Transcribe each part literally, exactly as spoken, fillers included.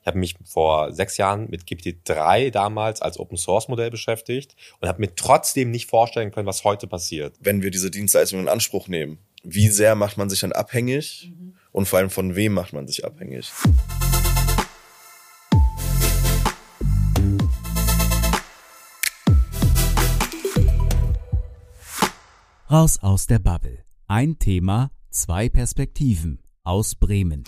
Ich habe mich vor sechs Jahren mit G P T drei damals als Open-Source-Modell beschäftigt und habe mir trotzdem nicht vorstellen können, was heute passiert. Wenn wir diese Dienstleistungen in Anspruch nehmen, wie sehr macht man sich dann abhängig mhm. und vor allem von wem macht man sich abhängig? Raus aus der Bubble. Ein Thema, zwei Perspektiven aus Bremen.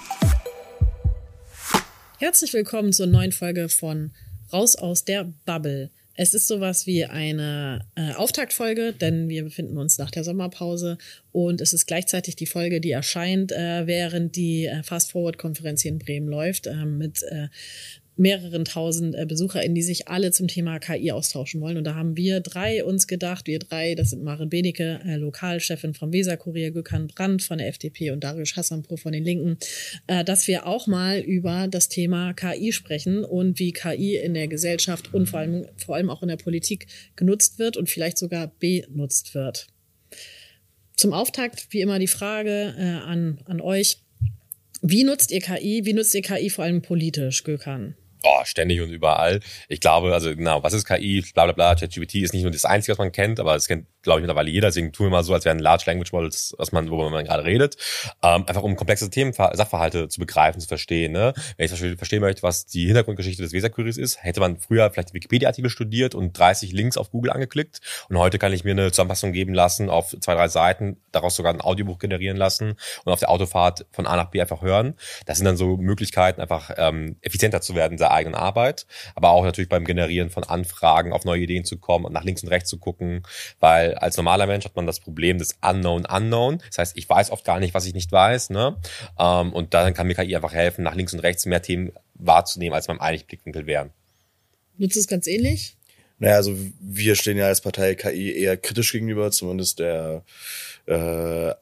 Herzlich willkommen zur neuen Folge von Raus aus der Bubble. Es ist sowas wie eine äh, Auftaktfolge, denn wir befinden uns nach der Sommerpause und es ist gleichzeitig die Folge, die erscheint, äh, während die äh, Fast-Forward-Konferenz hier in Bremen läuft, äh, mit äh, mehreren tausend äh, BesucherInnen, die sich alle zum Thema K I austauschen wollen. Und da haben wir drei uns gedacht, wir drei, das sind Maren Benecke, äh, Lokalchefin vom Weserkurier, Gökhan Brandt von der F D P und Dariusz Hassanpour von den Linken, äh, dass wir auch mal über das Thema K I sprechen und wie K I in der Gesellschaft und vor allem, vor allem auch in der Politik genutzt wird und vielleicht sogar benutzt wird. Zum Auftakt, wie immer, die Frage äh, an, an euch. Wie nutzt ihr K I? Wie nutzt ihr K I vor allem politisch, Gökhan? Oh, ständig und überall. Ich glaube, also genau, was ist K I? Bla bla bla, ChatGPT ist nicht nur das Einzige, was man kennt, aber es kennt, glaube ich, mittlerweile jeder. Deswegen tun wir mal so, als wären Large Language Models, was man, worüber man gerade redet. Ähm, einfach um komplexe Themen, Sachverhalte zu begreifen, zu verstehen. Ne? Wenn ich zum Beispiel verstehen möchte, was die Hintergrundgeschichte des Weserkuriers ist, hätte man früher vielleicht Wikipedia-Artikel studiert und dreißig Links auf Google angeklickt. Und heute kann ich mir eine Zusammenfassung geben lassen auf zwei, drei Seiten, daraus sogar ein Audiobuch generieren lassen und auf der Autofahrt von A nach B einfach hören. Das sind dann so Möglichkeiten, einfach ähm, effizienter zu werden in der eigenen Arbeit, aber auch natürlich beim Generieren von Anfragen auf neue Ideen zu kommen und nach links und rechts zu gucken, weil als normaler Mensch hat man das Problem des Unknown Unknown. Das heißt, ich weiß oft gar nicht, was ich nicht weiß, ne? Ähm, und dann kann mir K I einfach helfen, nach links und rechts mehr Themen wahrzunehmen, als beim eigentlichen Blickwinkel wären. Nutzt es ganz ähnlich? Naja, also wir stehen ja als Partei K I eher kritisch gegenüber, zumindest der äh,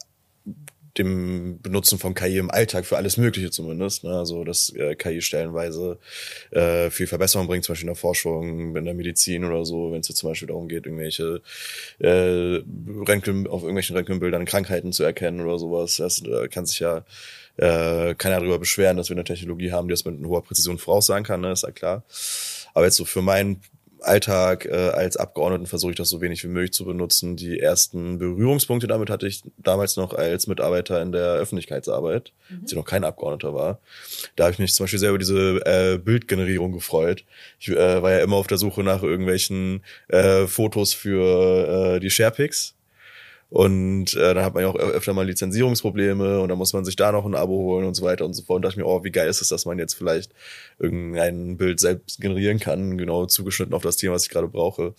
dem Benutzen von K I im Alltag für alles Mögliche zumindest. Ne? Also dass äh, K I stellenweise äh, viel Verbesserung bringt, zum Beispiel in der Forschung, in der Medizin oder so, wenn es jetzt zum Beispiel darum geht, irgendwelche äh, Röntgen, auf irgendwelchen Röntgenbildern Krankheiten zu erkennen oder sowas. Das äh, kann sich ja äh, keiner darüber beschweren, dass wir eine Technologie haben, die das mit hoher Präzision voraussagen kann, ne? Ist ja klar. Aber jetzt so für meinen Alltag äh, als Abgeordneten versuche ich das so wenig wie möglich zu benutzen. Die ersten Berührungspunkte damit hatte ich damals noch als Mitarbeiter in der Öffentlichkeitsarbeit, mhm. als ich noch kein Abgeordneter war. Da habe ich mich zum Beispiel sehr über diese äh, Bildgenerierung gefreut. Ich äh, war ja immer auf der Suche nach irgendwelchen äh, Fotos für äh, die Sharepics. Und äh, dann hat man ja auch öfter mal Lizenzierungsprobleme und dann muss man sich da noch ein Abo holen und so weiter und so fort. Und dachte ich mir, oh, wie geil ist es, dass man jetzt vielleicht irgendein Bild selbst generieren kann, genau zugeschnitten auf das Thema, was ich gerade brauche.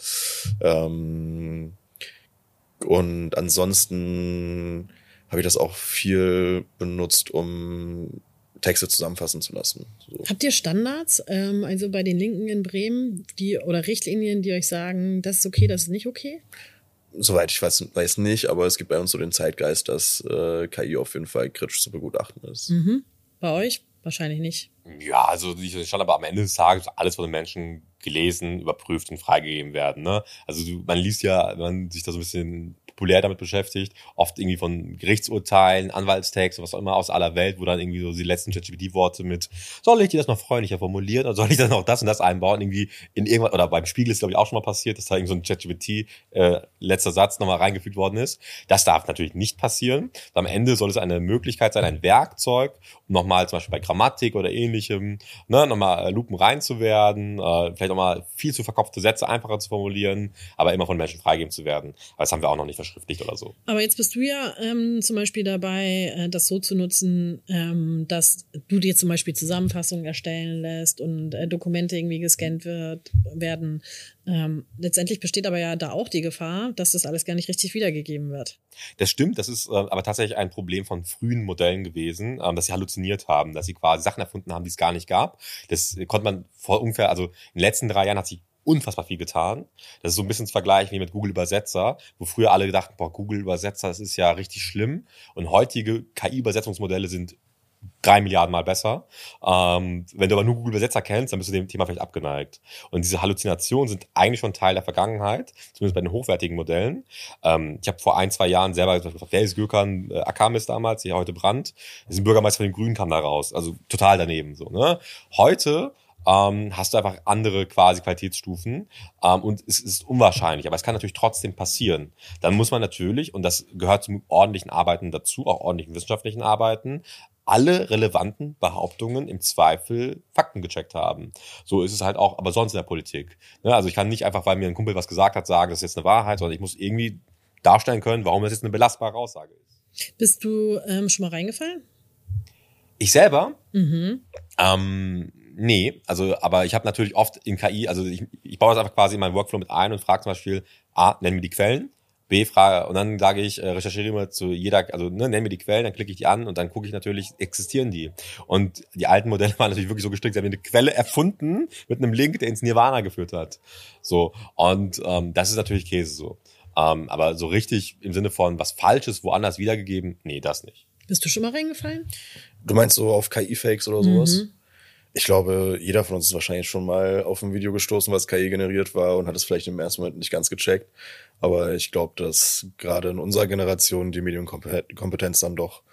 Ähm, und ansonsten habe ich das auch viel benutzt, um Texte zusammenfassen zu lassen. So. Habt ihr Standards, ähm, also bei den Linken in Bremen, die oder Richtlinien, die euch sagen, das ist okay, das ist nicht okay? Soweit ich weiß, weiß nicht, aber es gibt bei uns so den Zeitgeist, dass äh, K I auf jeden Fall kritisch zu begutachten ist. Mhm. Bei euch? Wahrscheinlich nicht. Ja, also ich stand aber am Ende des Tages alles von den Menschen gelesen, überprüft und freigegeben werden. Ne? Also du, man liest ja, wenn man sich da so ein bisschen populär damit beschäftigt, oft irgendwie von Gerichtsurteilen, Anwaltstexten, was auch immer aus aller Welt, wo dann irgendwie so die letzten ChatGPT-Worte mit, soll ich dir das noch freundlicher formulieren oder soll ich dann noch das und das einbauen, irgendwie in irgendwas, oder beim Spiegel ist glaube ich auch schon mal passiert, dass da irgendwie so ein ChatGPT äh, letzter Satz nochmal reingefügt worden ist. Das darf natürlich nicht passieren. Am Ende soll es eine Möglichkeit sein, ein Werkzeug, um nochmal zum Beispiel bei Grammatik oder ähnlichem, ne, nochmal äh, Lupen reinzuwerden, äh, vielleicht auch mal viel zu verkopfte Sätze einfacher zu formulieren, aber immer von Menschen freigegeben zu werden. Aber das haben wir auch noch nicht verschriftlicht oder so. Aber jetzt bist du ja ähm, zum Beispiel dabei, äh, das so zu nutzen, ähm, dass du dir zum Beispiel Zusammenfassungen erstellen lässt und äh, Dokumente irgendwie gescannt wird, werden. Ähm, letztendlich besteht aber ja da auch die Gefahr, dass das alles gar nicht richtig wiedergegeben wird. Das stimmt, das ist äh, aber tatsächlich ein Problem von frühen Modellen gewesen, ähm, dass sie halluziniert haben, dass sie quasi Sachen erfunden haben, die es gar nicht gab. Das konnte man vor ungefähr, also in den letzten drei Jahren hat sich unfassbar viel getan. Das ist so ein bisschen zu vergleichen wie mit Google Übersetzer, wo früher alle gedachten, boah, Google Übersetzer, das ist ja richtig schlimm. Und heutige K I-Übersetzungsmodelle sind drei Milliarden Mal besser. Ähm, wenn du aber nur Google Übersetzer kennst, dann bist du dem Thema vielleicht abgeneigt. Und diese Halluzinationen sind eigentlich schon Teil der Vergangenheit, zumindest bei den hochwertigen Modellen. Ähm, ich habe vor ein, zwei Jahren selber gesagt, wer ist Gürkan äh, Akamis damals, der heute Brandt, ist ein Bürgermeister von den Grünen, kam da raus. Also total daneben so. Ne? Heute ähm, hast du einfach andere quasi Qualitätsstufen ähm, und es ist unwahrscheinlich, aber es kann natürlich trotzdem passieren. Dann muss man natürlich, und das gehört zum ordentlichen Arbeiten dazu, auch ordentlichen wissenschaftlichen Arbeiten, alle relevanten Behauptungen im Zweifel Fakten gecheckt haben. So ist es halt auch, aber sonst in der Politik. Ne? Also ich kann nicht einfach, weil mir ein Kumpel was gesagt hat, sagen, das ist jetzt eine Wahrheit, sondern ich muss irgendwie darstellen können, warum das jetzt eine belastbare Aussage ist. Bist du ähm, schon mal reingefallen? Ich selber? Mhm. Ähm, nee, also aber ich habe natürlich oft in K I, also ich, ich baue das einfach quasi in meinen Workflow mit ein und frage zum Beispiel, A, nenn mir die Quellen, B, frage, und dann sage ich, äh, recherchiere immer zu jeder, also ne, nenn mir die Quellen, dann klicke ich die an und dann gucke ich natürlich, existieren die. Und die alten Modelle waren natürlich wirklich so gestrickt, sie haben eine Quelle erfunden mit einem Link, der ins Nirvana geführt hat. So, und ähm, das ist natürlich Käse so. Ähm, aber so richtig im Sinne von was Falsches woanders wiedergegeben, nee, das nicht. Bist du schon mal reingefallen? Du meinst so auf K I-Fakes oder sowas? Mhm. Ich glaube, jeder von uns ist wahrscheinlich schon mal auf ein Video gestoßen, was K I generiert war und hat es vielleicht im ersten Moment nicht ganz gecheckt. Aber ich glaube, dass gerade in unserer Generation die Medienkompetenz dann doch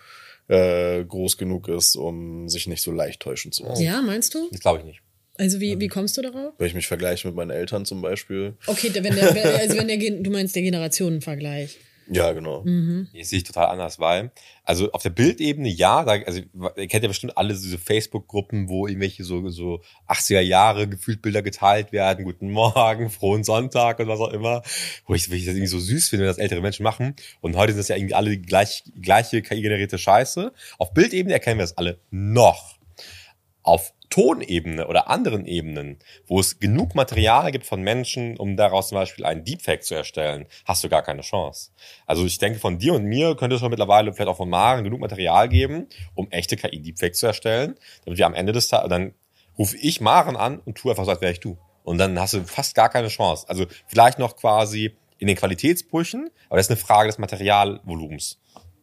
äh, groß genug ist, um sich nicht so leicht täuschen zu lassen. Ja, meinst du? Das glaube ich nicht. Also wie, wie kommst du darauf? Wenn ich mich vergleiche mit meinen Eltern zum Beispiel. Okay, wenn der, also wenn der, du meinst der Generationenvergleich. Ja, genau. Mhm. Jetzt sehe ich total anders, weil, also auf der Bildebene, ja, da, also ihr kennt ja bestimmt alle diese Facebook-Gruppen, wo irgendwelche so, so achtziger Jahre gefühlt Bilder geteilt werden, guten Morgen, frohen Sonntag und was auch immer, wo ich, wo ich das irgendwie so süß finde, wenn das ältere Menschen machen. Und heute sind das ja irgendwie alle die gleich, gleiche K I-generierte Scheiße. Auf Bildebene erkennen wir das alle noch. Auf Tonebene oder anderen Ebenen, wo es genug Material gibt von Menschen, um daraus zum Beispiel einen Deepfake zu erstellen, hast du gar keine Chance. Also ich denke, von dir und mir könnte es schon mittlerweile, vielleicht auch von Maren, genug Material geben, um echte K I-Deepfakes zu erstellen, damit wir am Ende des Tages, dann rufe ich Maren an und tue einfach so, als wäre ich du. Und dann hast du fast gar keine Chance. Also vielleicht noch quasi in den Qualitätsbrüchen, aber das ist eine Frage des Materialvolumens.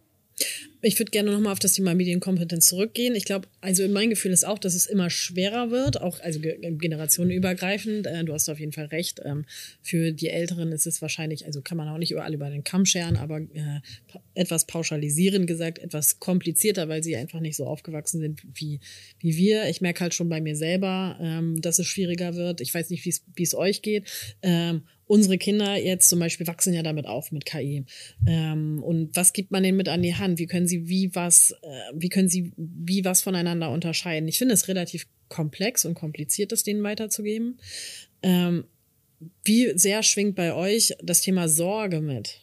Ich würde gerne nochmal auf das Thema Medienkompetenz zurückgehen. Ich glaube, also mein Gefühl ist auch, dass es immer schwerer wird, auch also generationenübergreifend. Du hast auf jeden Fall recht. Für die Älteren ist es wahrscheinlich, also kann man auch nicht überall über den Kamm scheren, aber äh, etwas pauschalisierend gesagt, etwas komplizierter, weil sie einfach nicht so aufgewachsen sind wie wie wir. Ich merke halt schon bei mir selber, ähm, dass es schwieriger wird. Ich weiß nicht, wie es euch geht. Ähm, Unsere Kinder jetzt zum Beispiel wachsen ja damit auf mit K I. Ähm, und was gibt man denen mit an die Hand? Wie können sie wie was, äh, wie können sie wie was voneinander unterscheiden? Ich finde es relativ komplex und kompliziert, das denen weiterzugeben. Ähm, wie sehr schwingt bei euch das Thema Sorge mit?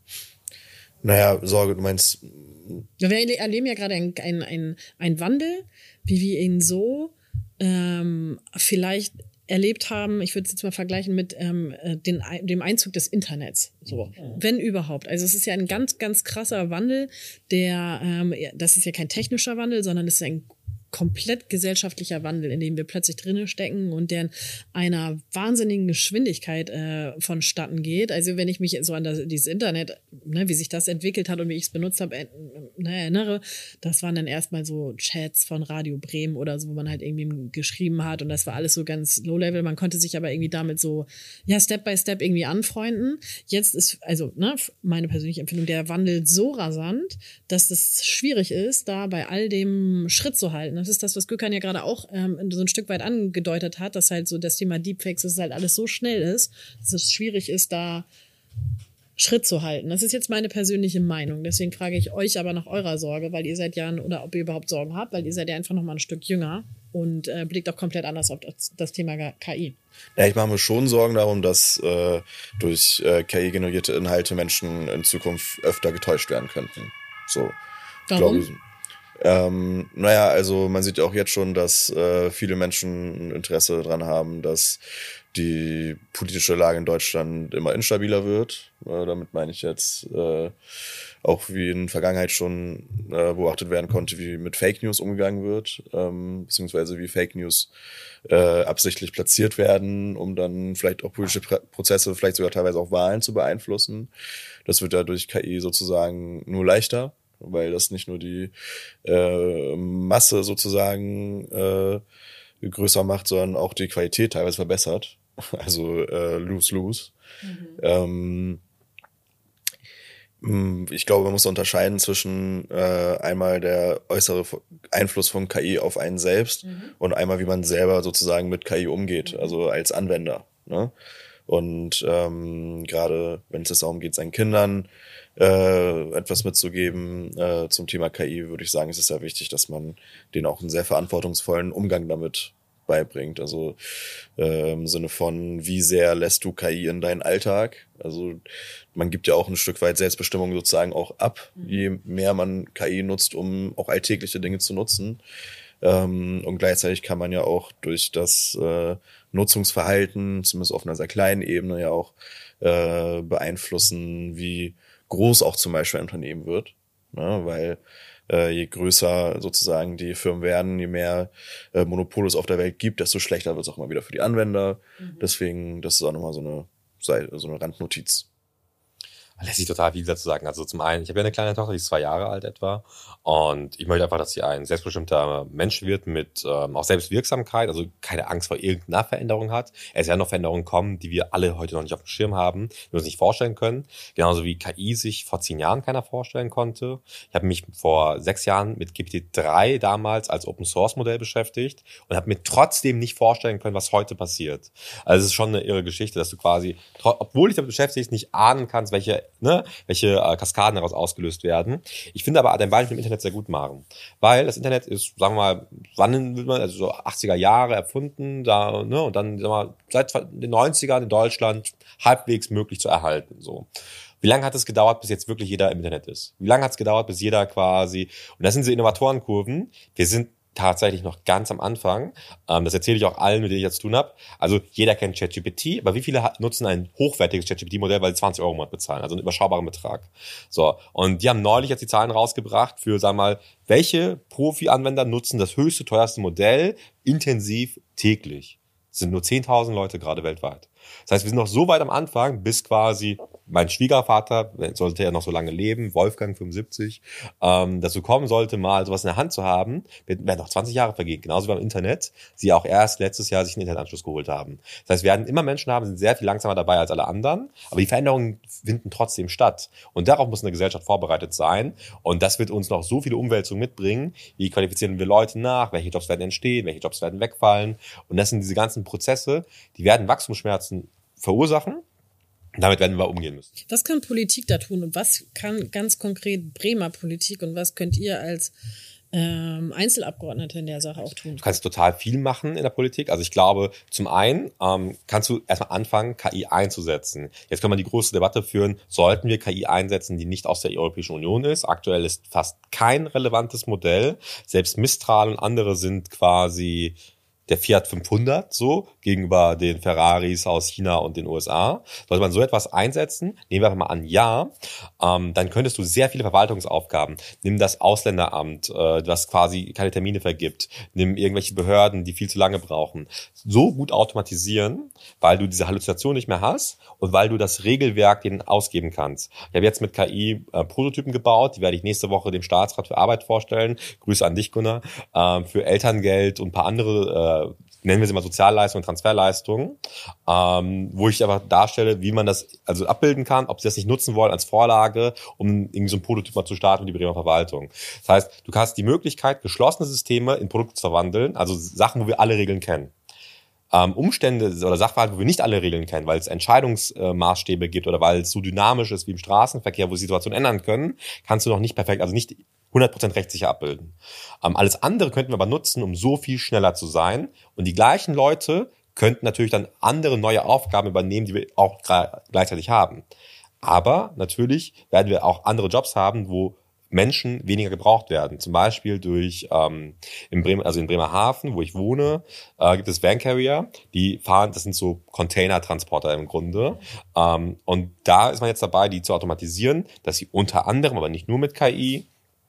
Naja, Sorge, du meinst... Wir erleben ja gerade einen ein, ein Wandel, wie wir ihn so ähm, vielleicht erlebt haben, ich würde es jetzt mal vergleichen mit ähm, den, dem Einzug des Internets, so, wenn überhaupt. Also es ist ja ein ganz, ganz krasser Wandel, der, ähm, das ist ja kein technischer Wandel, sondern es ist ein komplett gesellschaftlicher Wandel, in dem wir plötzlich drinnen stecken und der in einer wahnsinnigen Geschwindigkeit äh, vonstatten geht. Also wenn ich mich so an das, dieses Internet, ne, wie sich das entwickelt hat und wie ich es benutzt habe, äh, ne, erinnere, das waren dann erstmal so Chats von Radio Bremen oder so, wo man halt irgendwie geschrieben hat und das war alles so ganz low-level. Man konnte sich aber irgendwie damit so, ja, Step by Step irgendwie anfreunden. Jetzt ist, also ne, meine persönliche Empfindung, der Wandel so rasant, dass es schwierig ist, da bei all dem Schritt zu halten. Das ist das, was Gürkan ja gerade auch ähm, so ein Stück weit angedeutet hat, dass halt so das Thema Deepfakes, dass halt alles so schnell ist, dass es schwierig ist, da Schritt zu halten. Das ist jetzt meine persönliche Meinung. Deswegen frage ich euch aber nach eurer Sorge, weil ihr seid ja, oder ob ihr überhaupt Sorgen habt, weil ihr seid ja einfach noch mal ein Stück jünger und äh, blickt auch komplett anders auf das, das Thema K I. Ja, ich mache mir schon Sorgen darum, dass äh, durch äh, K I-generierte Inhalte Menschen in Zukunft öfter getäuscht werden könnten. So. Warum? Glaube, Ähm, naja, also man sieht ja auch jetzt schon, dass äh, viele Menschen ein Interesse daran haben, dass die politische Lage in Deutschland immer instabiler wird. Äh, damit meine ich jetzt äh, auch, wie in der Vergangenheit schon äh, beobachtet werden konnte, wie mit Fake News umgegangen wird, ähm, beziehungsweise wie Fake News äh, absichtlich platziert werden, um dann vielleicht auch politische Prozesse, vielleicht sogar teilweise auch Wahlen zu beeinflussen. Das wird ja durch K I sozusagen nur leichter. weil das nicht nur die äh, Masse sozusagen äh, größer macht, sondern auch die Qualität teilweise verbessert. Also äh, lose-lose. Mhm. Ähm, ich glaube, man muss unterscheiden zwischen äh, einmal der äußere Einfluss von K I auf einen selbst mhm. und einmal, wie man selber sozusagen mit K I umgeht, mhm. also als Anwender. Ne? Und ähm, gerade wenn es darum geht, seinen Kindern äh, etwas mitzugeben äh, zum Thema K I, würde ich sagen, es ist sehr wichtig, dass man denen auch einen sehr verantwortungsvollen Umgang damit beibringt. Also äh, im Sinne von, wie sehr lässt du K I in deinen Alltag? Also man gibt ja auch ein Stück weit Selbstbestimmung sozusagen auch ab, mhm. je mehr man K I nutzt, um auch alltägliche Dinge zu nutzen. Ähm, und gleichzeitig kann man ja auch durch das äh, Nutzungsverhalten, zumindest auf einer sehr kleinen Ebene, ja auch äh, beeinflussen, wie groß auch zum Beispiel ein Unternehmen wird. Ne? Weil äh, je größer sozusagen die Firmen werden, je mehr äh, Monopole es auf der Welt gibt, desto schlechter wird es auch mal wieder für die Anwender. Mhm. Deswegen, das ist auch nochmal so eine, so eine Randnotiz. Lässt sich total viel dazu sagen. Also zum einen, ich habe ja eine kleine Tochter, die ist zwei Jahre alt etwa und ich möchte einfach, dass sie ein selbstbestimmter Mensch wird mit ähm, auch Selbstwirksamkeit, also keine Angst vor irgendeiner Veränderung hat. Es werden noch Veränderungen kommen, die wir alle heute noch nicht auf dem Schirm haben, die wir uns nicht vorstellen können. Genauso wie K I sich vor zehn Jahren keiner vorstellen konnte. Ich habe mich vor sechs Jahren mit G P T drei damals als Open-Source-Modell beschäftigt und habe mir trotzdem nicht vorstellen können, was heute passiert. Also es ist schon eine irre Geschichte, dass du quasi, obwohl dich damit beschäftigst, nicht ahnen kannst, welche Ne, welche äh, Kaskaden daraus ausgelöst werden. Ich finde aber dein Beispiel im Internet sehr gut, Maren. Weil das Internet ist, sagen wir mal, wann will man, also so achtziger Jahre erfunden, da, ne, und dann, sagen wir mal, seit den neunzigern in Deutschland halbwegs möglich zu erhalten, so. Wie lange hat es gedauert, bis jetzt wirklich jeder im Internet ist? Wie lange hat es gedauert, bis jeder quasi, und das sind diese Innovatorenkurven, wir sind tatsächlich noch ganz am Anfang. Ähm, das erzähle ich auch allen, mit denen ich jetzt zu tun habe. Also jeder kennt ChatGPT, aber wie viele nutzen ein hochwertiges ChatGPT-Modell, weil sie zwanzig Euro im Monat bezahlen, also einen überschaubaren Betrag. So, und die haben neulich jetzt die Zahlen rausgebracht für, sagen wir mal, welche Profi-Anwender nutzen das höchste, teuerste Modell intensiv täglich. Das sind nur zehntausend Leute gerade weltweit. Das heißt, wir sind noch so weit am Anfang, bis quasi mein Schwiegervater, sollte er noch so lange leben, Wolfgang fünfundsiebzig, ähm, dazu kommen sollte, mal sowas in der Hand zu haben, werden noch zwanzig Jahre vergehen, genauso wie beim Internet, sie auch erst letztes Jahr sich einen Internetanschluss geholt haben. Das heißt, wir werden immer Menschen haben, sind sehr viel langsamer dabei als alle anderen, aber die Veränderungen finden trotzdem statt. Und darauf muss eine Gesellschaft vorbereitet sein. Und das wird uns noch so viele Umwälzungen mitbringen. Wie qualifizieren wir Leute nach? Welche Jobs werden entstehen? Welche Jobs werden wegfallen? Und das sind diese ganzen Prozesse, die werden Wachstumsschmerzen verursachen. Damit werden wir umgehen müssen. Was kann Politik da tun und was kann ganz konkret Bremer Politik und was könnt ihr als ähm, Einzelabgeordnete in der Sache auch tun? Du kannst total viel machen in der Politik. Also ich glaube, zum einen ähm, kannst du erstmal anfangen, K I einzusetzen. Jetzt kann man die große Debatte führen, sollten wir K I einsetzen, die nicht aus der Europäischen Union ist. Aktuell ist fast kein relevantes Modell. Selbst Mistral und andere sind quasi der Fiat fünfhundert so gegenüber den Ferraris aus China und den U S A. Sollte man so etwas einsetzen, nehmen wir einfach mal an, ja, ähm, dann könntest du sehr viele Verwaltungsaufgaben, nimm das Ausländeramt, äh, das quasi keine Termine vergibt, nimm irgendwelche Behörden, die viel zu lange brauchen, so gut automatisieren, weil du diese Halluzination nicht mehr hast und weil du das Regelwerk denen ausgeben kannst. Ich habe jetzt mit K I äh, Prototypen gebaut, die werde ich nächste Woche dem Staatsrat für Arbeit vorstellen. Grüße an dich, Gunnar, äh, für Elterngeld und ein paar andere äh, nennen wir sie mal Sozialleistungen und Transferleistungen, ähm, wo ich aber darstelle, wie man das also abbilden kann, ob sie das nicht nutzen wollen als Vorlage, um irgendwie so ein Prototyp mal zu starten für die Bremer Verwaltung. Das heißt, du hast die Möglichkeit, geschlossene Systeme in Produkte zu verwandeln, also Sachen, wo wir alle Regeln kennen. Ähm, Umstände oder Sachverhalte, wo wir nicht alle Regeln kennen, weil es Entscheidungsmaßstäbe gibt oder weil es so dynamisch ist wie im Straßenverkehr, wo sich Situationen ändern können, kannst du noch nicht perfekt, also nicht hundert Prozent rechtssicher abbilden. Ähm, alles andere könnten wir aber nutzen, um so viel schneller zu sein. Und die gleichen Leute könnten natürlich dann andere neue Aufgaben übernehmen, die wir auch gleichzeitig haben. Aber natürlich werden wir auch andere Jobs haben, wo Menschen weniger gebraucht werden. Zum Beispiel durch ähm, in Bremen, also in Bremerhaven, wo ich wohne, äh, gibt es Van Carrier, die fahren, das sind so Container-Transporter im Grunde. Ähm, und da ist man jetzt dabei, die zu automatisieren, dass sie unter anderem, aber nicht nur mit K I,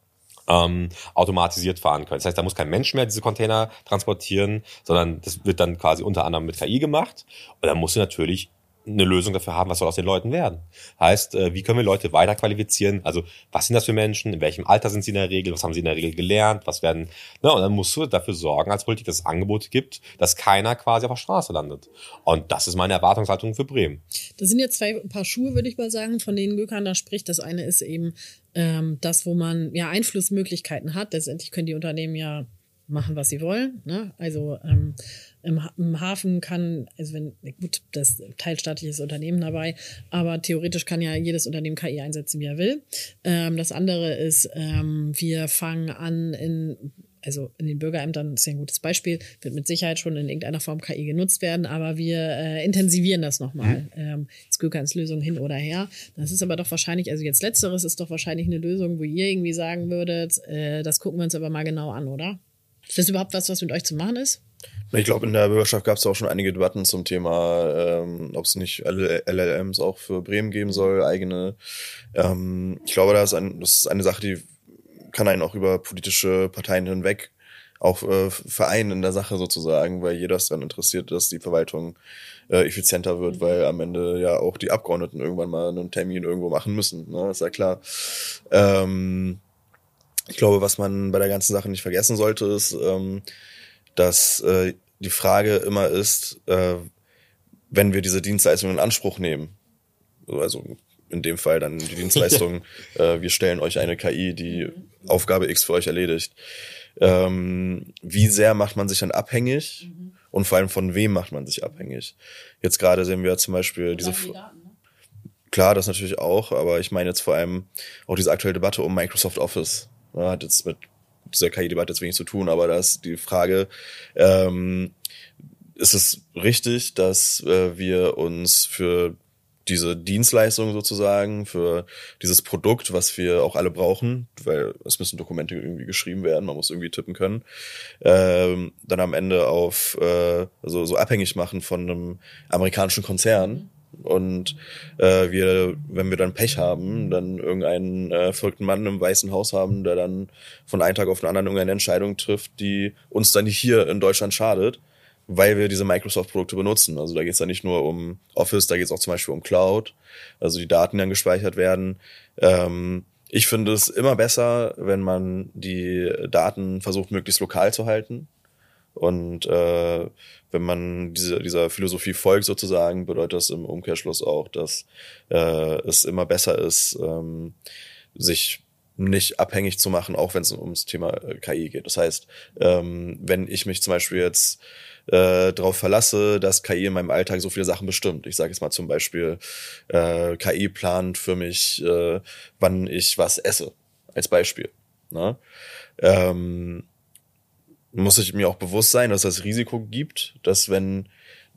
ähm, automatisiert fahren können. Das heißt, da muss kein Mensch mehr diese Container transportieren, sondern das wird dann quasi unter anderem mit K I gemacht. Und dann musst du natürlich eine Lösung dafür haben, was soll aus den Leuten werden. Heißt, wie können wir Leute weiter qualifizieren? Also, was sind das für Menschen? In welchem Alter sind sie in der Regel? Was haben sie in der Regel gelernt? Was werden, ne? Und dann musst du dafür sorgen, als Politik, dass es Angebote gibt, dass keiner quasi auf der Straße landet. Und das ist meine Erwartungshaltung für Bremen. Das sind jetzt zwei Paar Schuhe, würde ich mal sagen, von denen Gökhan da spricht. Das eine ist eben ähm, das, wo man ja Einflussmöglichkeiten hat. Letztendlich können die Unternehmen ja machen, was sie wollen. Ne? Also ähm, im, ha- im Hafen kann, also wenn, gut, das teilstaatliches Unternehmen dabei, aber theoretisch kann ja jedes Unternehmen K I einsetzen, wie er will. Ähm, das andere ist, ähm, wir fangen an in also in den Bürgerämtern ist ja ein gutes Beispiel, wird mit Sicherheit schon in irgendeiner Form K I genutzt werden, aber wir äh, intensivieren das nochmal. Mhm. Ähm, jetzt Gökhans Lösung hin oder her. Das ist aber doch wahrscheinlich, also jetzt Letzteres ist doch wahrscheinlich eine Lösung, wo ihr irgendwie sagen würdet, äh, das gucken wir uns aber mal genau an, oder? Ist das überhaupt was, was mit euch zu machen ist? Ich glaube, in der Bürgerschaft gab es auch schon einige Debatten zum Thema, ähm, ob es nicht L L Ms auch für Bremen geben soll, eigene. Ähm, ich glaube, das ist, ein, das ist eine Sache, die kann einen auch über politische Parteien hinweg auch äh, vereinen in der Sache sozusagen, weil jeder ist daran interessiert, dass die Verwaltung äh, effizienter wird, weil am Ende ja auch die Abgeordneten irgendwann mal einen Termin irgendwo machen müssen, ne? Ist ja klar. Ähm, ich glaube, was man bei der ganzen Sache nicht vergessen sollte, ist, ähm, dass äh, die Frage immer ist, äh, wenn wir diese Dienstleistung in Anspruch nehmen, also in dem Fall dann die Dienstleistung, äh, wir stellen euch eine K I, die Aufgabe X für euch erledigt. Ähm, wie sehr macht man sich dann abhängig mhm. und vor allem von wem macht man sich abhängig? Jetzt gerade sehen wir zum Beispiel diese... Die Daten, ne? Klar, das natürlich auch, aber ich meine jetzt vor allem auch diese aktuelle Debatte um Microsoft Office. Ja, hat jetzt mit dieser K I-Debatte jetzt wenig zu tun, aber da ist die Frage, ähm, ist es richtig, dass äh, wir uns für diese Dienstleistung sozusagen, für dieses Produkt, was wir auch alle brauchen, weil es müssen Dokumente irgendwie geschrieben werden, man muss irgendwie tippen können, ähm, dann am Ende auf äh, also so abhängig machen von einem amerikanischen Konzern. Und äh, wir, wenn wir dann Pech haben, dann irgendeinen äh, verrückten Mann im Weißen Haus haben, der dann von einem Tag auf den anderen irgendeine Entscheidung trifft, die uns dann nicht hier in Deutschland schadet, weil wir diese Microsoft-Produkte benutzen. Also da geht es dann nicht nur um Office, da geht es auch zum Beispiel um Cloud, also die Daten, die dann gespeichert werden. Ähm, ich finde es immer besser, wenn man die Daten versucht, möglichst lokal zu halten. Und äh, wenn man diese, dieser Philosophie folgt sozusagen, bedeutet das im Umkehrschluss auch, dass äh, es immer besser ist, ähm, sich nicht abhängig zu machen, auch wenn es ums Thema K I geht. Das heißt, ähm, wenn ich mich zum Beispiel jetzt äh, darauf verlasse, dass K I in meinem Alltag so viele Sachen bestimmt. Ich sage jetzt mal zum Beispiel, äh, K I plant für mich, äh, wann ich was esse, als Beispiel. Ne? Ähm, muss ich mir auch bewusst sein, dass es das Risiko gibt, dass wenn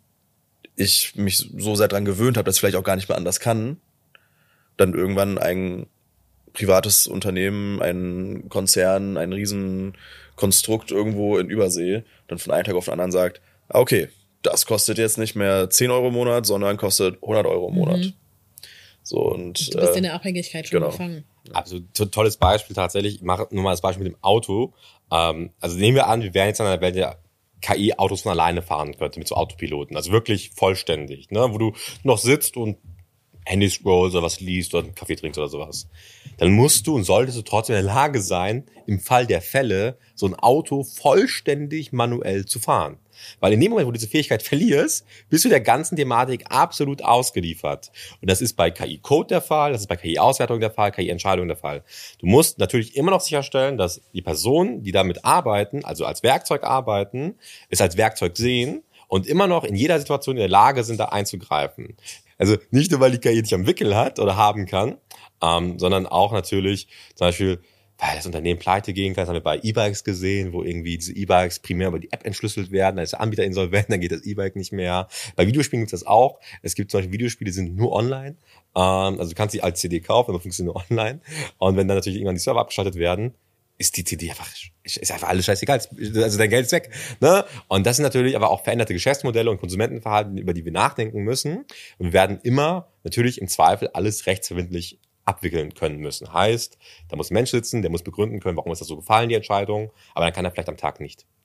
ich mich so sehr dran gewöhnt habe, dass ich vielleicht auch gar nicht mehr anders kann, dann irgendwann ein privates Unternehmen, ein Konzern, ein Riesenkonstrukt irgendwo in Übersee dann von einem Tag auf den anderen sagt, okay, das kostet jetzt nicht mehr zehn Euro im Monat, sondern kostet hundert Euro im Monat. Mhm. So, und, du bist äh, in der Abhängigkeit schon genau. gefangen. Also to- tolles Beispiel tatsächlich. Ich mache nur mal das Beispiel mit dem Auto. Ähm, also nehmen wir an, wir wären jetzt in einer Welt, der K I-Autos von alleine fahren könnte mit so Autopiloten. Also wirklich vollständig, ne? Wo du noch sitzt und Handy scrollst oder was liest oder einen Kaffee trinkst oder sowas. Dann musst du und solltest du trotzdem in der Lage sein, im Fall der Fälle so ein Auto vollständig manuell zu fahren. Weil in dem Moment, wo du diese Fähigkeit verlierst, bist du der ganzen Thematik absolut ausgeliefert. Und das ist bei K I-Code der Fall, das ist bei K I-Auswertung der Fall, K I-Entscheidung der Fall. Du musst natürlich immer noch sicherstellen, dass die Personen, die damit arbeiten, also als Werkzeug arbeiten, es als Werkzeug sehen und immer noch in jeder Situation in der Lage sind, da einzugreifen. Also nicht nur, weil die K I nicht am Wickel hat oder haben kann, ähm, sondern auch natürlich zum Beispiel, weil das Unternehmen pleite gehen kann. Das haben wir bei E-Bikes gesehen, wo irgendwie diese E-Bikes primär über die App entschlüsselt werden. Da ist der Anbieter insolvent, dann geht das E-Bike nicht mehr. Bei Videospielen gibt es das auch. Es gibt zum Beispiel Videospiele, die sind nur online. Ähm, also du kannst sie als C D kaufen, aber funktionieren nur online. Und wenn dann natürlich irgendwann die Server abgeschaltet werden, ist die C D einfach, ist einfach alles scheißegal. Also dein Geld ist weg, ne? Und das sind natürlich aber auch veränderte Geschäftsmodelle und Konsumentenverhalten, über die wir nachdenken müssen. Und wir werden immer natürlich im Zweifel alles rechtsverbindlich abwickeln können müssen. Heißt, da muss ein Mensch sitzen, der muss begründen können, warum ist das so gefallen, die Entscheidung, aber dann kann er vielleicht am Tag nicht.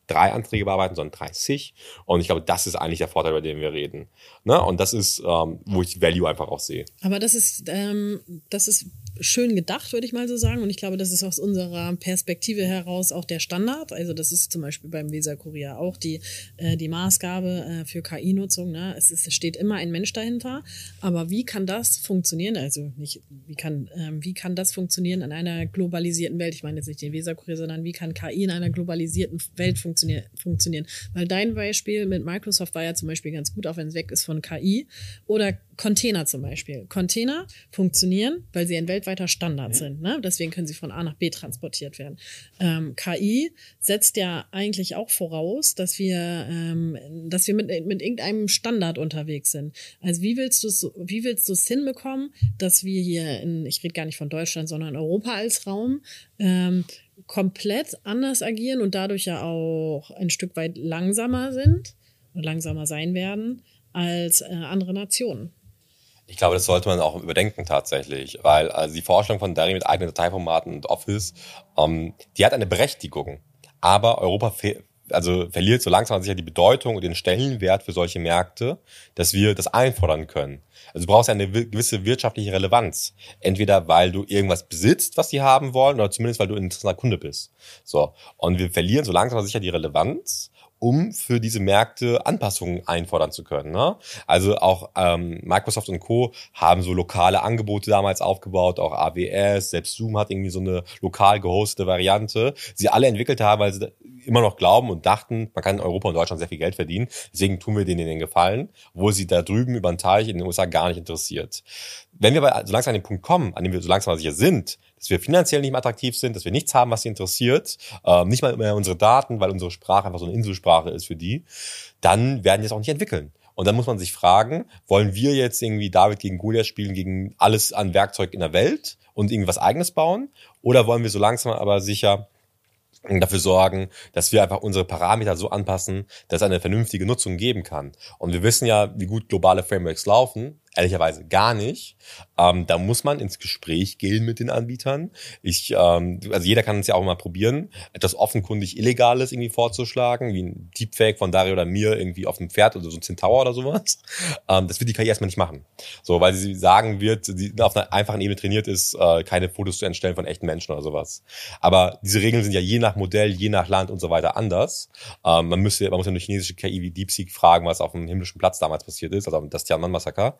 drei Anträge bearbeiten, sondern dreißig. Und ich glaube, das ist eigentlich der Vorteil, über den wir reden. Ne? Und das ist, ähm, wo ich die Value einfach auch sehe. Aber das ist, ähm, das ist schön gedacht, würde ich mal so sagen. Und ich glaube, das ist aus unserer Perspektive heraus auch der Standard. Also das ist zum Beispiel beim Weser-Kurier auch die, äh, die Maßgabe äh, für K I-Nutzung. Ne? Es, ist, es steht immer ein Mensch dahinter. Aber wie kann das funktionieren? Also nicht, wie kann, ähm, wie kann das funktionieren in einer globalisierten Welt? Ich meine jetzt nicht den Weser-Kurier, sondern wie kann K I in einer globalisierten Welt funktionieren? funktionieren? Weil dein Beispiel mit Microsoft war ja zum Beispiel ganz gut, auch wenn es weg ist von K I. Oder Container zum Beispiel. Container funktionieren, weil sie ein weltweiter Standard sind. Ne? Deswegen können sie von A nach B transportiert werden. Ähm, K I setzt ja eigentlich auch voraus, dass wir, ähm, dass wir mit, mit irgendeinem Standard unterwegs sind. Also wie willst du es, wie willst du es hinbekommen, dass wir hier in, ich rede gar nicht von Deutschland, sondern Europa als Raum, ähm, komplett anders agieren und dadurch ja auch ein Stück weit langsamer sind und langsamer sein werden als äh, andere Nationen. Ich glaube, das sollte man auch überdenken tatsächlich, weil also die Vorstellung von Dari mit eigenen Dateiformaten und Office, ähm, die hat eine Berechtigung, aber Europa fe- also verliert so langsam sicher die Bedeutung und den Stellenwert für solche Märkte, dass wir das einfordern können. Also du brauchst ja eine gewisse wirtschaftliche Relevanz, entweder weil du irgendwas besitzt, was die haben wollen, oder zumindest weil du ein interessanter Kunde bist. So, und wir verlieren so langsam sicher die Relevanz, um für diese Märkte Anpassungen einfordern zu können. Ne? Also auch ähm, Microsoft und Co. haben so lokale Angebote damals aufgebaut, auch A W S, selbst Zoom hat irgendwie so eine lokal gehostete Variante. Sie alle entwickelt haben, weil sie immer noch glauben und dachten, man kann in Europa und Deutschland sehr viel Geld verdienen. Deswegen tun wir denen den Gefallen, obwohl sie da drüben über den Teich in den U S A gar nicht interessiert. Wenn wir aber so langsam an den Punkt kommen, an dem wir so langsam sicher sind, dass wir finanziell nicht mehr attraktiv sind, dass wir nichts haben, was sie interessiert, ähm, nicht mal mehr unsere Daten, weil unsere Sprache einfach so eine Inselsprache ist für die, dann werden die es auch nicht entwickeln. Und dann muss man sich fragen, wollen wir jetzt irgendwie David gegen Goliath spielen, gegen alles an Werkzeug in der Welt und irgendwas Eigenes bauen? Oder wollen wir so langsam aber sicher dafür sorgen, dass wir einfach unsere Parameter so anpassen, dass es eine vernünftige Nutzung geben kann? Und wir wissen ja, wie gut globale Frameworks laufen. Ehrlicherweise gar nicht. Ähm, da muss man ins Gespräch gehen mit den Anbietern. Ich, ähm, also jeder kann es ja auch mal probieren, etwas offenkundig Illegales irgendwie vorzuschlagen, wie ein Deepfake von Dario oder mir irgendwie auf dem Pferd oder so ein Centaur oder sowas. Ähm, das wird die K I erstmal nicht machen. So, weil sie sagen wird, sie auf einer einfachen Ebene trainiert ist, äh, keine Fotos zu entstellen von echten Menschen oder sowas. Aber diese Regeln sind ja je nach Modell, je nach Land und so weiter anders. Ähm, man müsste, man muss ja eine chinesische K I wie DeepSeek fragen, was auf dem himmlischen Platz damals passiert ist, also das Tiananmen-Massaker.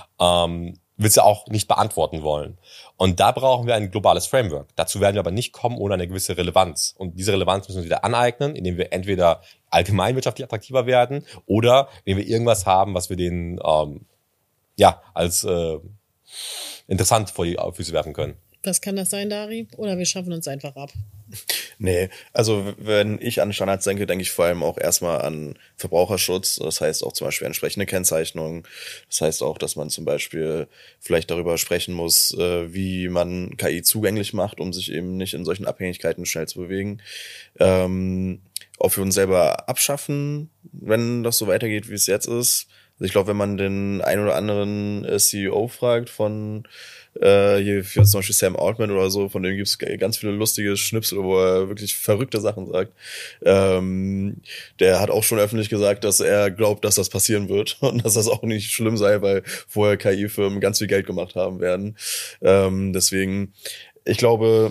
Ähm, wird sie auch nicht beantworten wollen. Und da brauchen wir ein globales Framework. Dazu werden wir aber nicht kommen ohne eine gewisse Relevanz. Und diese Relevanz müssen wir wieder aneignen, indem wir entweder allgemeinwirtschaftlich attraktiver werden oder wenn wir irgendwas haben, was wir denen ähm, ja als äh, interessant vor die Füße werfen können. Was kann das sein, Dari? Oder wir schaffen uns einfach ab? Nee, also wenn ich an Standards denke, denke ich vor allem auch erstmal an Verbraucherschutz. Das heißt auch zum Beispiel entsprechende Kennzeichnungen. Das heißt auch, dass man zum Beispiel vielleicht darüber sprechen muss, wie man K I zugänglich macht, um sich eben nicht in solchen Abhängigkeiten schnell zu bewegen. Ähm, ob wir uns selber abschaffen, wenn das so weitergeht, wie es jetzt ist. Also ich glaube, wenn man den ein oder anderen C E O fragt von äh, hier für zum Beispiel Sam Altman oder so, von dem gibt's ganz viele lustige Schnipsel, wo er wirklich verrückte Sachen sagt. Ähm, der hat auch schon öffentlich gesagt, dass er glaubt, dass das passieren wird und dass das auch nicht schlimm sei, weil vorher K I-Firmen ganz viel Geld gemacht haben werden. Ähm, deswegen, ich glaube,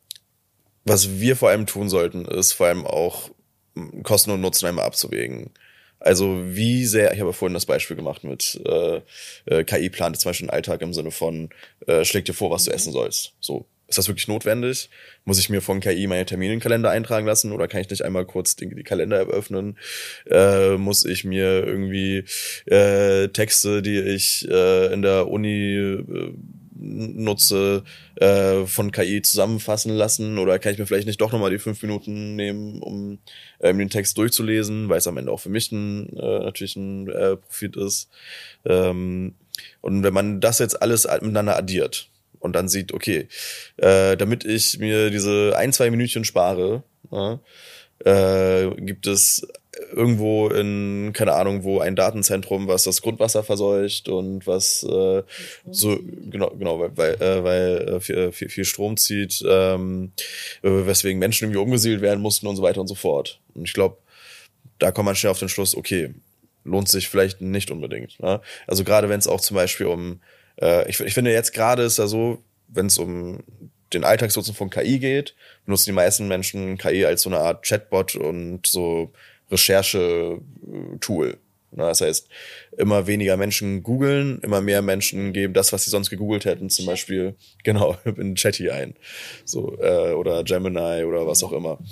was wir vor allem tun sollten, ist vor allem auch Kosten und Nutzen einmal abzuwägen. Also wie sehr, ich habe ja vorhin das Beispiel gemacht mit äh, äh, K I plant zum Beispiel den Alltag im Sinne von, äh, schlägt dir vor, was du essen sollst. So, ist das wirklich notwendig? Muss ich mir von K I meine Termine in den Kalender eintragen lassen oder kann ich nicht einmal kurz die, die Kalender-App öffnen? Äh, muss ich mir irgendwie äh, Texte, die ich äh, in der Uni äh, nutze, äh, von K I zusammenfassen lassen oder kann ich mir vielleicht nicht doch nochmal die fünf Minuten nehmen, um ähm, den Text durchzulesen, weil es am Ende auch für mich ein, äh, natürlich ein äh, Profit ist. Ähm, und wenn man das jetzt alles miteinander addiert und dann sieht, okay, äh, damit ich mir diese ein, zwei Minütchen spare, ja, äh, gibt es irgendwo in, keine Ahnung, wo ein Datenzentrum, was das Grundwasser verseucht und was äh, so, genau, genau, weil, weil, äh, weil viel, viel, viel Strom zieht, ähm, weswegen Menschen irgendwie umgesiedelt werden mussten und so weiter und so fort. Und ich glaube, da kommt man schnell auf den Schluss, okay, lohnt sich vielleicht nicht unbedingt. Ne? Also gerade wenn es auch zum Beispiel um, äh, ich, ich finde jetzt gerade ist ja so, wenn es um den Alltagsnutzen von K I geht, benutzen die meisten Menschen K I als so eine Art Chatbot und so Recherche-Tool. Das heißt, immer weniger Menschen googeln, immer mehr Menschen geben das, was sie sonst gegoogelt hätten, zum Beispiel, genau, in Chatty ein. So, äh, oder Gemini oder was auch immer.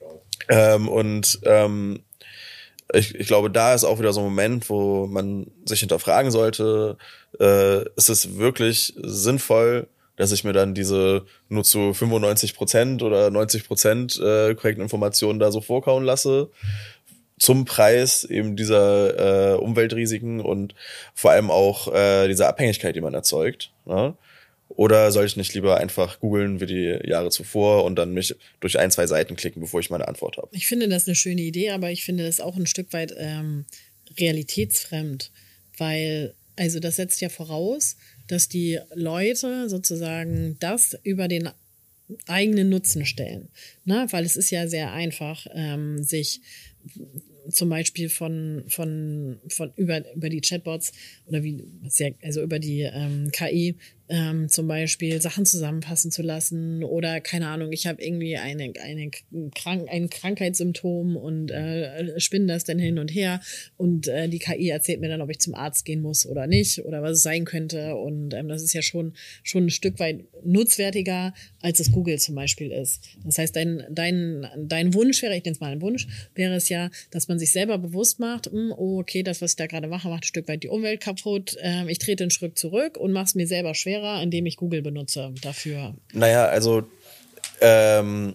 Ähm, und ähm, ich, ich glaube, da ist auch wieder so ein Moment, wo man sich hinterfragen sollte, äh, ist es wirklich sinnvoll, dass ich mir dann diese nur zu fünfundneunzig Prozent oder neunzig Prozent äh, korrekten Informationen da so vorkauen lasse, zum Preis eben dieser äh, Umweltrisiken und vor allem auch äh, dieser Abhängigkeit, die man erzeugt. Ne? Oder soll ich nicht lieber einfach googeln wie die Jahre zuvor und dann mich durch ein, zwei Seiten klicken, bevor ich meine Antwort habe? Ich finde das eine schöne Idee, aber ich finde das auch ein Stück weit ähm, realitätsfremd, weil, also das setzt ja voraus, dass die Leute sozusagen das über den eigenen Nutzen stellen. Ne? Weil es ist ja sehr einfach, ähm, sich zum Beispiel von von von über über die Chatbots oder wie sehr, also über die ähm, K I ähm, zum Beispiel Sachen zusammenfassen zu lassen oder keine Ahnung, ich habe irgendwie eine eine krank ein Krankheitssymptom und äh, spinne das dann hin und her und äh, die K I erzählt mir dann, ob ich zum Arzt gehen muss oder nicht oder was es sein könnte und ähm, das ist ja schon schon ein Stück weit nutzwertiger als es Google zum Beispiel ist. Das heißt, dein dein dein Wunsch wäre, ich nenne es mal ein Wunsch, wäre es ja, dass man sich selber bewusst macht, mh, oh, okay, das, was ich da gerade mache, macht ein Stück weit die Umwelt kaputt. Ähm, ich trete einen Schritt zurück und mache es mir selber schwerer, indem ich Google benutze dafür. Naja, also ähm,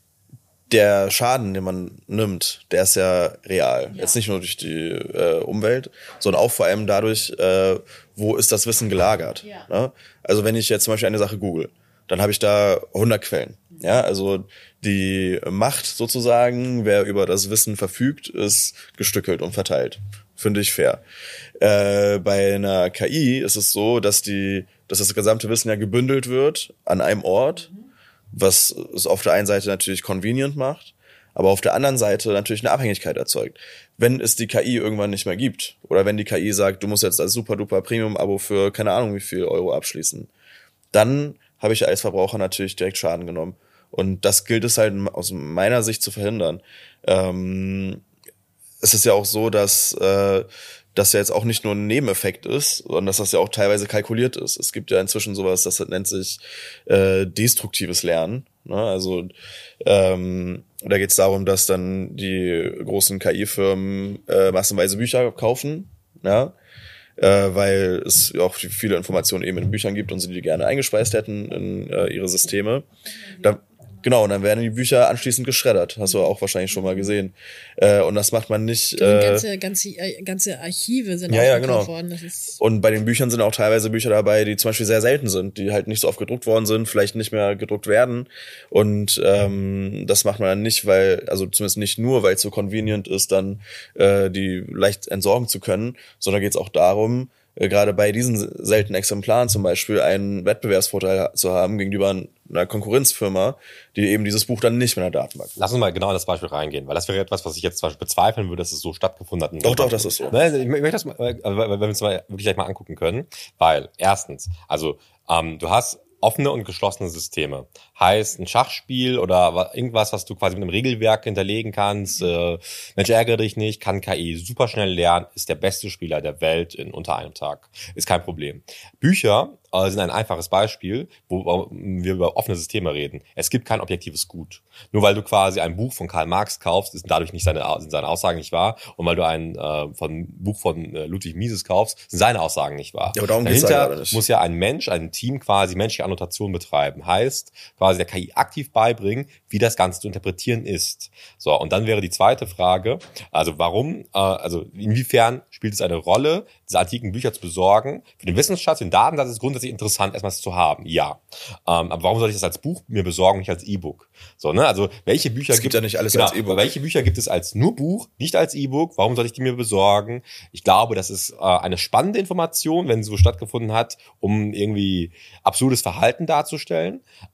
der Schaden, den man nimmt, der ist ja real. Ja. Jetzt nicht nur durch die äh, Umwelt, sondern auch vor allem dadurch, äh, wo ist das Wissen gelagert. Ja. Ne? Also wenn ich jetzt zum Beispiel eine Sache google, dann habe ich da hundert Quellen. Ja, also die Macht sozusagen, wer über das Wissen verfügt, ist gestückelt und verteilt. Finde ich fair. Äh, bei einer K I ist es so, dass die, dass das gesamte Wissen ja gebündelt wird an einem Ort, was es auf der einen Seite natürlich convenient macht, aber auf der anderen Seite natürlich eine Abhängigkeit erzeugt. Wenn es die K I irgendwann nicht mehr gibt oder wenn die K I sagt, du musst jetzt als super-duper Premium-Abo für keine Ahnung wie viel Euro abschließen, dann habe ich als Verbraucher natürlich direkt Schaden genommen. Und das gilt es halt aus meiner Sicht zu verhindern. Ähm, es ist ja auch so, dass äh, das ja jetzt auch nicht nur ein Nebeneffekt ist, sondern dass das ja auch teilweise kalkuliert ist. Es gibt ja inzwischen sowas, das nennt sich äh, destruktives Lernen. Ne? Also ähm, da geht es darum, dass dann die großen K I-Firmen äh, massenweise Bücher kaufen, ja, äh, weil es auch viele Informationen eben in Büchern gibt und sie die gerne eingespeist hätten in äh, ihre Systeme. Da, genau, und dann werden die Bücher anschließend geschreddert. Hast du auch wahrscheinlich schon mal gesehen. Äh, und das macht man nicht... Äh, ganze, ganze, ganze Archive sind ja, ja, aufgekauft genau. worden. Das ist und bei den Büchern sind auch teilweise Bücher dabei, die zum Beispiel sehr selten sind, die halt nicht so oft gedruckt worden sind, vielleicht nicht mehr gedruckt werden. Und ähm, das macht man dann nicht, weil, also zumindest nicht nur, weil es so convenient ist, dann äh, die leicht entsorgen zu können, sondern geht es auch darum, äh, gerade bei diesen seltenen Exemplaren zum Beispiel einen Wettbewerbsvorteil zu haben gegenüber einer Konkurrenzfirma, die eben dieses Buch dann nicht mehr in der Datenbank. Lass uns mal genau in das Beispiel reingehen, weil das wäre etwas, was ich jetzt zum Beispiel bezweifeln würde, dass es so stattgefunden hat. Doch, doch, das ist so. Ich möchte das mal, weil wir uns mal wirklich gleich mal angucken können, weil erstens, also ähm, du hast offene und geschlossene Systeme. Heißt, ein Schachspiel oder irgendwas, was du quasi mit einem Regelwerk hinterlegen kannst, äh, Mensch, ärgere dich nicht, kann K I super schnell lernen, ist der beste Spieler der Welt in unter einem Tag. Ist kein Problem. Bücher äh, sind ein einfaches Beispiel, wo wir über offene Systeme reden. Es gibt kein objektives Gut. Nur weil du quasi ein Buch von Karl Marx kaufst, ist dadurch nicht seine, sind seine Aussagen nicht wahr. Und weil du ein äh, von, Buch von äh, Ludwig Mises kaufst, sind seine Aussagen nicht wahr. Ja, aber darum geht's Dahinter ja nicht. muss ja ein Mensch, ein Team quasi menschliche Annotation betreiben. Heißt, quasi der K I aktiv beibringen, wie das Ganze zu interpretieren ist. So, und dann wäre die zweite Frage, also warum, äh, also inwiefern spielt es eine Rolle, diese antiken Bücher zu besorgen? Für den Wissensschatz, den Datensatz ist grundsätzlich interessant, erstmal das zu haben, ja. Ähm, aber warum soll ich das als Buch mir besorgen, nicht als E-Book? So, ne, also welche Bücher es gibt, gibt ja nicht alles genau, als E-Book. Welche Bücher gibt es als nur Buch, nicht als E-Book? Warum soll ich die mir besorgen? Ich glaube, das ist äh, eine spannende Information, wenn sie so stattgefunden hat, um irgendwie absurdes Verhalten darzustellen. Ähm, am Ende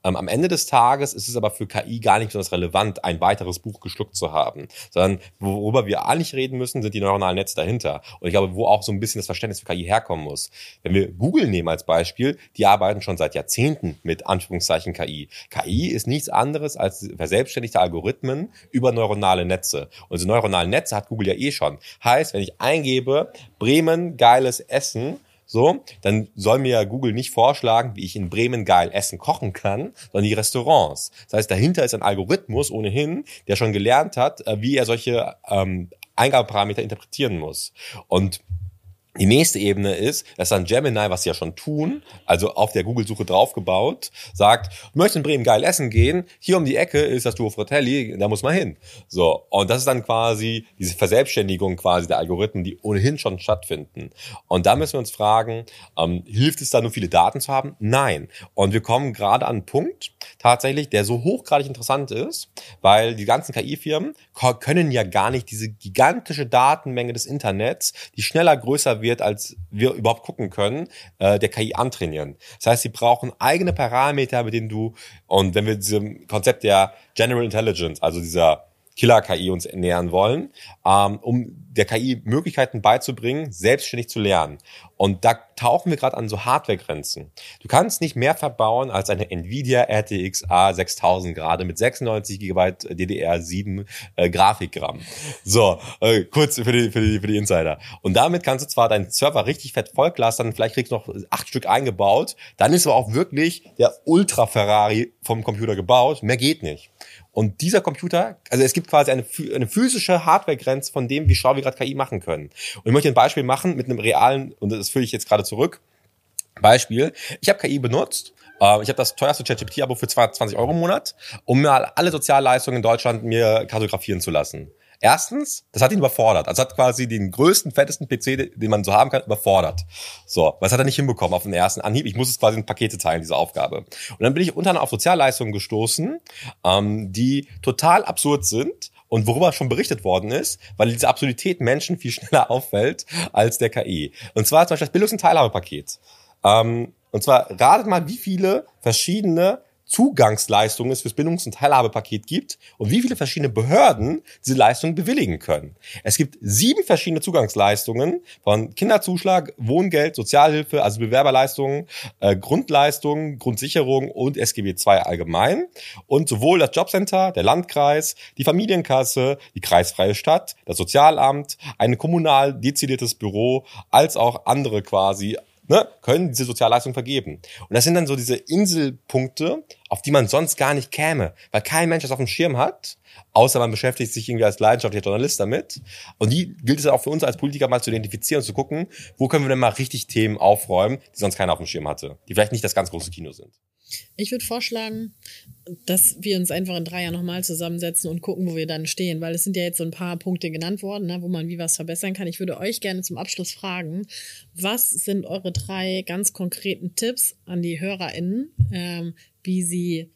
Ende des Tages ist es aber für K I gar nicht besonders relevant, ein weiteres Buch geschluckt zu haben, sondern worüber wir eigentlich reden müssen, sind die neuronalen Netze dahinter. Und ich glaube, wo auch so ein bisschen das Verständnis für K I herkommen muss. Wenn wir Google nehmen als Beispiel, die arbeiten schon seit Jahrzehnten mit Anführungszeichen K I. K I ist nichts anderes als verselbstständigte Algorithmen über neuronale Netze. Und diese neuronalen Netze hat Google ja eh schon. Heißt, wenn ich eingebe, Bremen, geiles Essen, so, dann soll mir Google nicht vorschlagen, wie ich in Bremen geil Essen kochen kann, sondern die Restaurants. Das heißt, dahinter ist ein Algorithmus ohnehin, der schon gelernt hat, wie er solche ähm, Eingabeparameter interpretieren muss. Und die nächste Ebene ist, dass dann Gemini, was sie ja schon tun, also auf der Google-Suche draufgebaut, sagt, du möchtest in Bremen geil essen gehen, hier um die Ecke ist das Duo Fratelli, da muss man hin. So, und das ist dann quasi diese Verselbstständigung quasi der Algorithmen, die ohnehin schon stattfinden. Und da müssen wir uns fragen, ähm, hilft es da nur viele Daten zu haben? Nein. Und wir kommen gerade an einen Punkt, tatsächlich, der so hochgradig interessant ist, weil die ganzen K I-Firmen können ja gar nicht diese gigantische Datenmenge des Internets, die schneller größer wird, als wir überhaupt gucken können, äh, der K I antrainieren. Das heißt, sie brauchen eigene Parameter, mit denen du, und wenn wir diesem Konzept der General Intelligence, also dieser Killer-K I uns nähern wollen, ähm, um der K I Möglichkeiten beizubringen, selbstständig zu lernen. Und da tauchen wir gerade an so Hardware-Grenzen. Du kannst nicht mehr verbauen als eine Nvidia R T X A sechstausend gerade mit sechsundneunzig Gigabyte D D R sieben äh, Grafikgramm. So, äh, kurz für die, für die, für die Insider. Und damit kannst du zwar deinen Server richtig fett vollclustern, vielleicht kriegst du noch acht Stück eingebaut, dann ist aber auch wirklich der Ultra-Ferrari vom Computer gebaut, mehr geht nicht. Und dieser Computer, also es gibt quasi eine, eine physische Hardware-Grenze von dem, wie schlau wir gerade K I machen können. Und ich möchte ein Beispiel machen mit einem realen, und das führe ich jetzt gerade zurück. Beispiel, ich habe K I benutzt, äh, ich habe das teuerste ChatGPT-Abo für zwanzig Euro im Monat, um mir alle Sozialleistungen in Deutschland mir kartografieren zu lassen. Erstens, das hat ihn überfordert. Also hat quasi den größten, fettesten P C, den man so haben kann, überfordert. So, was hat er nicht hinbekommen auf den ersten Anhieb? Ich muss es quasi in Pakete teilen, diese Aufgabe. Und dann bin ich unter anderem auf Sozialleistungen gestoßen, ähm, die total absurd sind und worüber schon berichtet worden ist, weil diese Absurdität Menschen viel schneller auffällt als der K I. Und zwar zum Beispiel das Bildungs- und Teilhabepaket. Ähm, und zwar ratet mal, wie viele verschiedene Zugangsleistungen es fürs Bindungs- und Teilhabepaket gibt und wie viele verschiedene Behörden diese Leistungen bewilligen können. Es gibt sieben verschiedene Zugangsleistungen von Kinderzuschlag, Wohngeld, Sozialhilfe, also Bewerberleistungen, äh, Grundleistungen, Grundsicherung und S G B zwei allgemein. Und sowohl das Jobcenter, der Landkreis, die Familienkasse, die kreisfreie Stadt, das Sozialamt, ein kommunal dezidiertes Büro, als auch andere quasi Ne, können diese Sozialleistung vergeben. Und das sind dann so diese Inselpunkte, auf die man sonst gar nicht käme, weil kein Mensch das auf dem Schirm hat, außer man beschäftigt sich irgendwie als leidenschaftlicher Journalist damit. Und die gilt es auch für uns als Politiker mal zu identifizieren und zu gucken, wo können wir denn mal richtig Themen aufräumen, die sonst keiner auf dem Schirm hatte, die vielleicht nicht das ganz große Kino sind. Ich würde vorschlagen, dass wir uns einfach in drei Jahren nochmal zusammensetzen und gucken, wo wir dann stehen, weil es sind ja jetzt so ein paar Punkte genannt worden, ne, wo man wie was verbessern kann. Ich würde euch gerne zum Abschluss fragen, was sind eure drei ganz konkreten Tipps an die HörerInnen, ähm, wie sie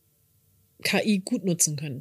K I gut nutzen können?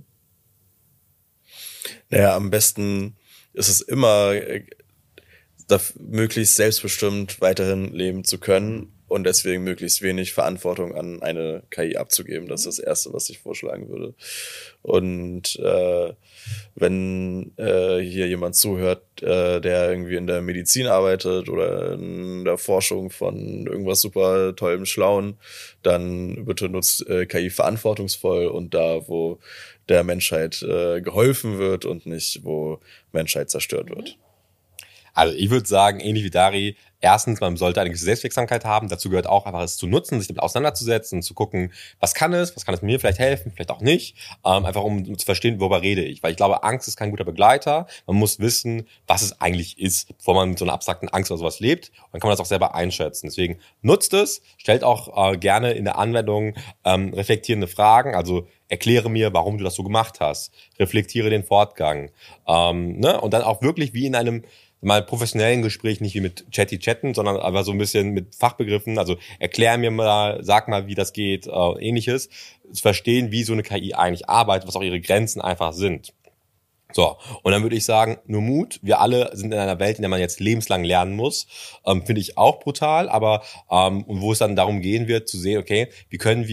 Naja, am besten ist es immer, äh, möglichst selbstbestimmt weiterhin leben zu können und deswegen möglichst wenig Verantwortung an eine K I abzugeben. Das ist das Erste, was ich vorschlagen würde. Und äh, wenn äh, hier jemand zuhört, äh, der irgendwie in der Medizin arbeitet oder in der Forschung von irgendwas super tollem, Schlauen, dann bitte nutzt äh, K I verantwortungsvoll und da, wo der Menschheit äh, geholfen wird und nicht, wo Menschheit zerstört wird. Also ich würde sagen, ähnlich wie Dari, erstens, man sollte eine gewisse Selbstwirksamkeit haben. Dazu gehört auch einfach es zu nutzen, sich damit auseinanderzusetzen und zu gucken, was kann es, was kann es mir vielleicht helfen, vielleicht auch nicht. Ähm, einfach um, um zu verstehen, worüber rede ich. Weil ich glaube, Angst ist kein guter Begleiter. Man muss wissen, was es eigentlich ist, bevor man mit so einer abstrakten Angst oder sowas lebt. Und dann kann man das auch selber einschätzen. Deswegen nutzt es, stellt auch äh, gerne in der Anwendung ähm, reflektierende Fragen. Also erkläre mir, warum du das so gemacht hast. Reflektiere den Fortgang. Ähm, ne? Und dann auch wirklich wie in einem mal professionellen Gespräch, nicht wie mit Chatty chatten, sondern aber so ein bisschen mit Fachbegriffen, also erklär mir mal, sag mal, wie das geht, äh, ähnliches, zu verstehen, wie so eine K I eigentlich arbeitet, was auch ihre Grenzen einfach sind. So, und dann würde ich sagen, nur Mut. Wir alle sind in einer Welt, in der man jetzt lebenslang lernen muss. Ähm, finde ich auch brutal, aber ähm, wo es dann darum gehen wird, zu sehen, okay, wie können wir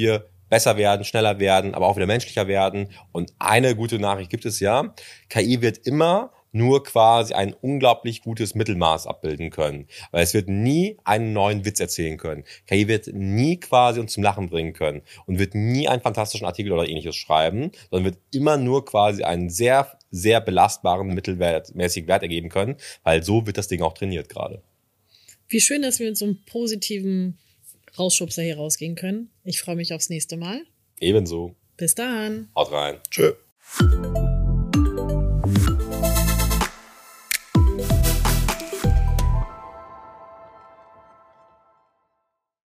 besser werden, schneller werden, aber auch wieder menschlicher werden. Und eine gute Nachricht gibt es ja, K I wird immer nur quasi ein unglaublich gutes Mittelmaß abbilden können. Weil es wird nie einen neuen Witz erzählen können. K I wird nie quasi uns zum Lachen bringen können und wird nie einen fantastischen Artikel oder ähnliches schreiben, sondern wird immer nur quasi einen sehr, sehr belastbaren, mittelmäßigen Wert ergeben können, weil so wird das Ding auch trainiert gerade. Wie schön, dass wir mit so einem positiven Rausschubser hier rausgehen können. Ich freue mich aufs nächste Mal. Ebenso. Bis dann. Haut rein. Tschö.